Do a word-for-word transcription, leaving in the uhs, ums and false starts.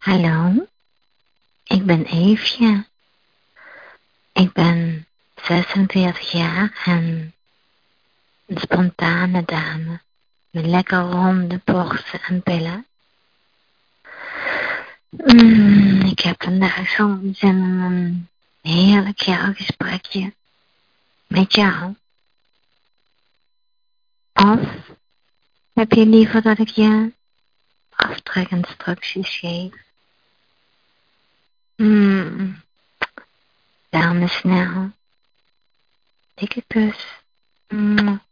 Hallo, ik ben Eefje. Ik ben zesenveertig jaar en een spontane dame met lekker ronde borsten en billen. Mm, ik heb vandaag zo'n zin in een heerlijk gesprekje met jou. Of heb je liever dat ik je aftrekinstructies geef? Mm, Dame snel. Dikke kus. Mwah.